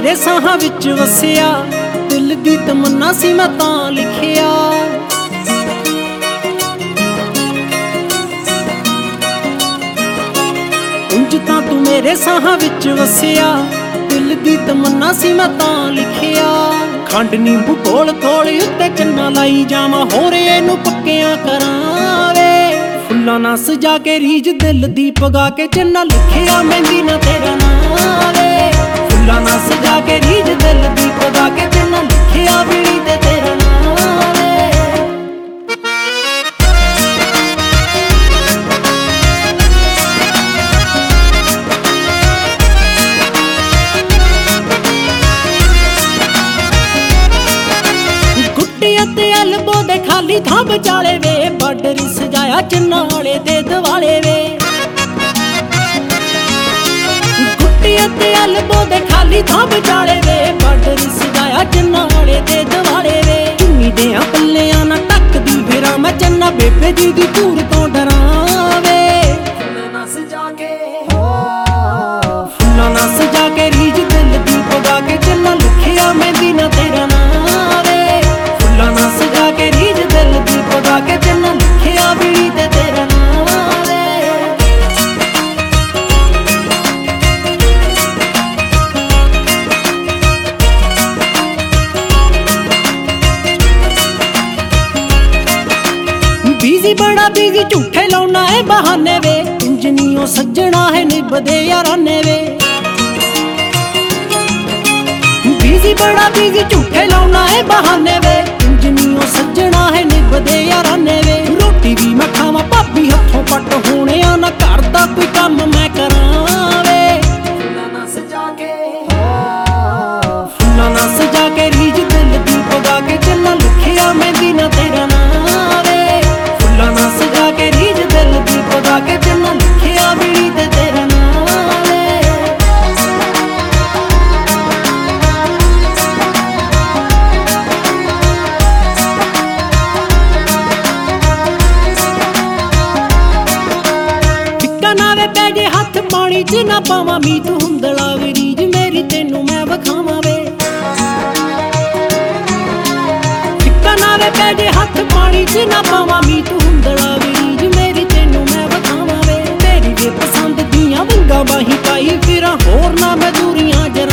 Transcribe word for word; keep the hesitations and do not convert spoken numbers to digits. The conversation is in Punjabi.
ਮੇਰੇ ਸਾਹਾਂ ਵਿੱਚ ਵਸਿਆ, ਦਿਲ ਦੀ ਤਮੰਨਾ ਸੀ ਮੈਂ ਤਾਂ ਲਿਖਿਆ। ਉਂਝ ਤਾਂ ਤੂੰ ਮੇਰੇ ਸਾਹਾਂ ਵਿੱਚ ਵਸਿਆ, ਦਿਲ ਦੀ ਤਮੰਨਾ ਸੀ ਮੈਂ ਤਾਂ ਲਿਖਿਆ। ਖੰਡ ਨਿੰਬੂ ਕੋਲ ਕੋਲ ਉੱਤੇ ਚੰਨਾ ਲਾਈ ਜਾਵਾਂ, ਹੋਰ ਇਹਨੂੰ ਪੱਕਿਆਂ ਕਰਾਂ ਵੇ। ਫੁੱਲਾਂ ਨਾਲ ਸਜਾ ਕੇ ਰੀਝ ਦਿਲ ਦੀ ਪਗਾ ਕੇ ਚੰਨਾ ਲਿਖਿਆ, ਮਹਿੰਦੀ ਨਾ ਤੇਰਾ ਨਾਂ ਵੇ। ਫੁੱਲਾਂ ਨਾਲ ਸਜਾ ਕੇ ਰੀਝ ਦਿਲ ਦੀ ਪਗਾ ਕੇ ਚੰਨਾ ਲਿਖਿਆ, ਵੀੜੀ ਤੇ ਤੇਰਾ ਨਾਂ ਵੇ। ਗੁੱਟੀਆਂ ਤੇ ਐਲਬੋ ਦੇ ਖਾਲੀ ਥਾਂ ਵਿਚਾਲੇ ਵੇ, ਬਾਰਡਰ ਸਜਾਇਆ ਚੰਨਾਂ ਵਾਲੇ ਦੇ ਦਿਵਾਲੇ ਵੇ। ਗੁੱਟੀਆਂ ਤੇ ਐਲਬੋ ਦੇ ਖਾਲੀ ਥਾਂ ਵਿਚਾਲੇ ਵੇ, ਬਾਰਡਰ ਸਜਾਇਆ ਚੰਨਾਂ ਵਾਲੇ ਦੇ ਦਿਵਾਲੇ ਵੇ। ਚੁੰਨੀ ਦੇ ਆ ਪੱਲਿਆਂ ਨਾ ਟੱਕਦੀ ਫਿਰਾਂ ਮੈਂ, ਚੰਨਾ ਬੇਬੇ ਜੀ ਦੀ ਧੂੜ ਤੋਂ ਡਰਾਂ ਵੇ। ਫੁੱਲਾਂ ਨਾਲ ਸਜਾ ਕੇ ਫੁੱਲਾਂ ਨਾਲ ਸਜਾ ਕੇ ਰੀਝ ਦਿਲ ਦੀ ਪਗਾ ਕੇ ਚੰਨਾ ਲਿਖਿਆ, ਮਹਿੰਦੀ ਨਾ ਤੇਰਾ ਨਾਂ ਵੇ। ਫੁੱਲਾਂ ਨਾਲ ਸਜਾ ਕੇ ਰੀਝ ਦਿਲ ਦੀ ਪਗਾ ਕੇ ਚੰਨਾ ਲਿਖਿਆ, ਵੀੜੀ ਤੇ ਤੇਰਾ ਨਾਂ ਵੇ। ਬੀਜ਼ੀ ਬੜਾ ਬੀਜ਼ੀ ਝੂਠੇ ਲਾਉਣਾ ਏ ਬਹਾਨੇ ਵੇ, ਇੰਜਨੀਓ ਸੱਜਣਾ ਹੈ ਨਿਭਦੇ ਯਾਰਾਨੇ ਵੇ। ਬੀਜ਼ੀ ਬੜਾ ਬੀਜ਼ੀ ਝੂਠੇ ਲਾਉਣਾ ਏ ਬਹਾਨੇ ਵੇ, ਇੰਜਨੀਓ ਸੱਜਣਾ ਹੈ ਨਿਭਦੇ ਯਾਰਾਨੇ ਵੇ। ਰੋਟੀ ਵੀ ਮੈਂ ਖਾਵਾਂ ਭਾਬੀ ਹੱਥੋਂ ਪੱਟ ਹੋਣਿਆ, ਨਾ ਘਰ ਦਾ ਕੋਈ ਕੰਮ ਮੈਂ ਕਰਾਂ ਵੇ। ਫੁੱਲਾਂ ਨਾਲ ਸਜਾ ਕੇ ਫੁੱਲਾਂ ਨਾਲ ਸਜਾ ਕੇ ਰੀਝ ਦਿਲ ਦੀ ਪਗਾ ਕੇ ਚੰਨਾ ਲਿਖਿਆ, ਮਹਿੰਦੀ ਨਾ ਤੇਰਾ ਨਾਂ ਵੇ। ਫੁੱਲਾਂ ਨਾਲ ਸਜਾ ਕੇ ਰੀਝ ਦਿਲ ਦੀ ਪਗਾ ਕੇ ਚੰਨਾ ਲਿਖਿਆ, ਵੀੜੀ ਤੇ ਤੇਰਾ ਨਾਂ ਵੇ। ਫਿੱਕਾ ਨਾ ਵੇ ਪੈ ਜੇ ਹੱਥ ਪਾਣੀ ਚ ਨਾ ਪਾਵਾਂ, ਮੀਤ ਹੁੰਦਲਾ ਵੇ ਰੀਝ ਮੇਰੀ ਤੈਨੂੰ ਮੈਂ ਵਿਖਾਵਾਂ ਵੇ। ਫਿੱਕਾ ਨਾ ਵੇ ਪੈ ਜੇ ਹੱਥ ਪਾਣੀ ਚ ਨਾ ਪਾਵਾਂ, ਮੀਤ ਹੁੰਦਲਾ ਵੇ ਰੀਝ ਮੇਰੀ ਤੈਨੂੰ ਮੈਂ ਵਿਖਾਵਾਂ ਵੇ। ਤੇਰੀ ਵੇ ਪਸੰਦ ਦੀਆਂ ਵੰਗਾਂ ਬਾਹੀਂ ਪਾਈ ਫਿਰਾਂ, ਹੋਰ ਨਾ ਮੈਂ ਦੂਰੀਆਂ ਜਰਾ